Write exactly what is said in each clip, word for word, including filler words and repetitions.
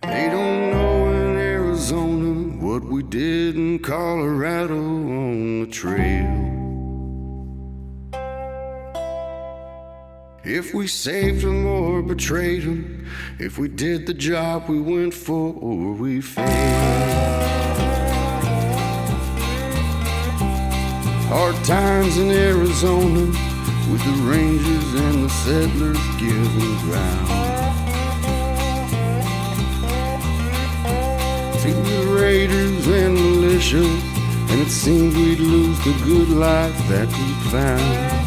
They don't know in Arizona what we did in Colorado on the trail. If we saved them or betrayed them, if we did the job we went for or we failed. Hard times in Arizona with the rangers and the settlers giving ground to the raiders and militia, and it seemed we'd lose the good life that we found.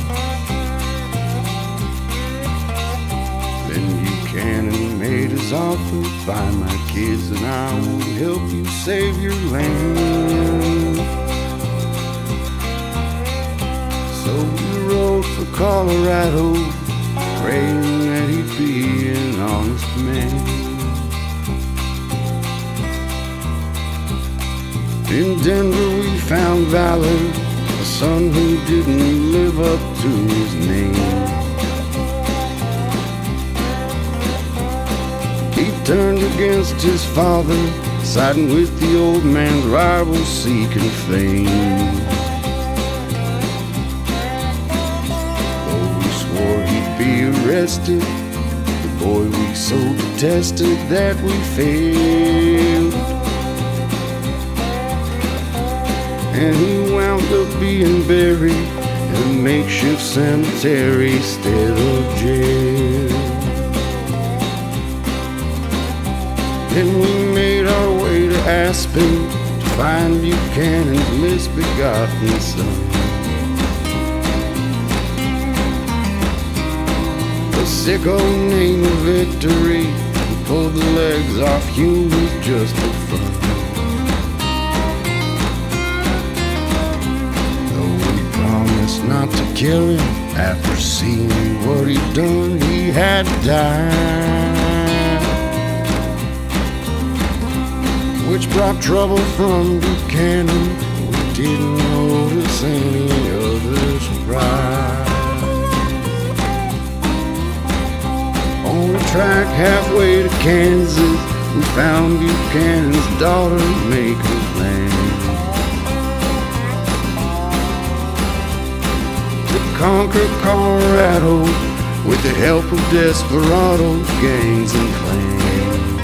Then Buchanan made his offer, find my kids and I will help you save your land. So we rode for Colorado, praying that he'd be an honest man. In Denver we found Valor, a son who didn't live up to his name. He turned against his father, siding with the old man's rival, seeking fame. Though we swore he'd be arrested, the boy we so detested that we failed. And he wound up being buried in a makeshift cemetery instead of jail. Then we made our way to Aspen to find Buchanan's misbegotten son. A sicko named Victory who pulled the legs off humans just for fun. Not to kill him, after seeing what he'd done, he had to die. Which brought trouble from Buchanan, we didn't notice any other surprise. On the track halfway to Kansas, we found Buchanan's daughter making plans conquer Colorado with the help of desperados, gangs, and clans.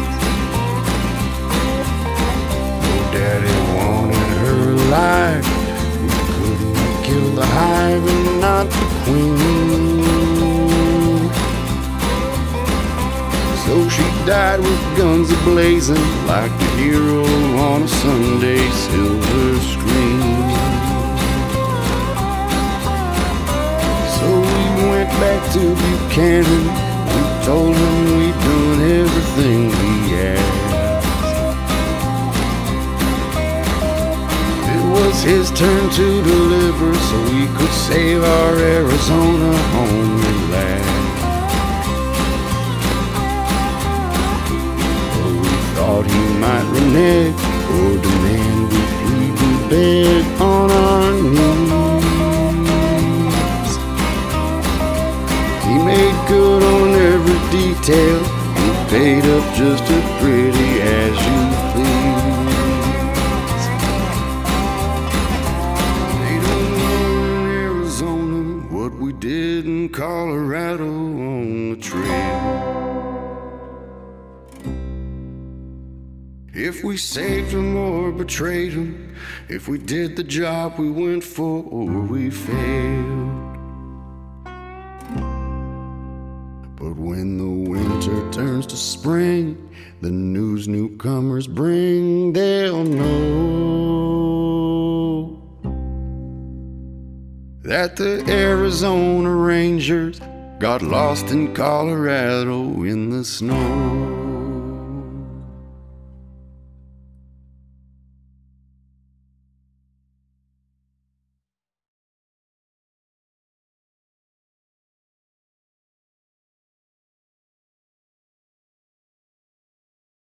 Oh, Daddy wanted her alive. We couldn't kill the hive and not the queen. So she died with guns a-blazing like the hero on a Sunday silver screen. Back to Buchanan, we told him we'd done everything we asked. It was his turn to deliver, so we could save our Arizona home at last. But we thought he might renege or demand we plead and beg on our knees. He made good on every detail, he paid up just as pretty as you please. They don't know in Arizona what we did in Colorado on the trail. If we saved them or betrayed them, if we did the job we went for or we failed. But when the winter turns to spring, the news newcomers bring, they'll know that the Arizona Rangers got lost in Colorado in the snow.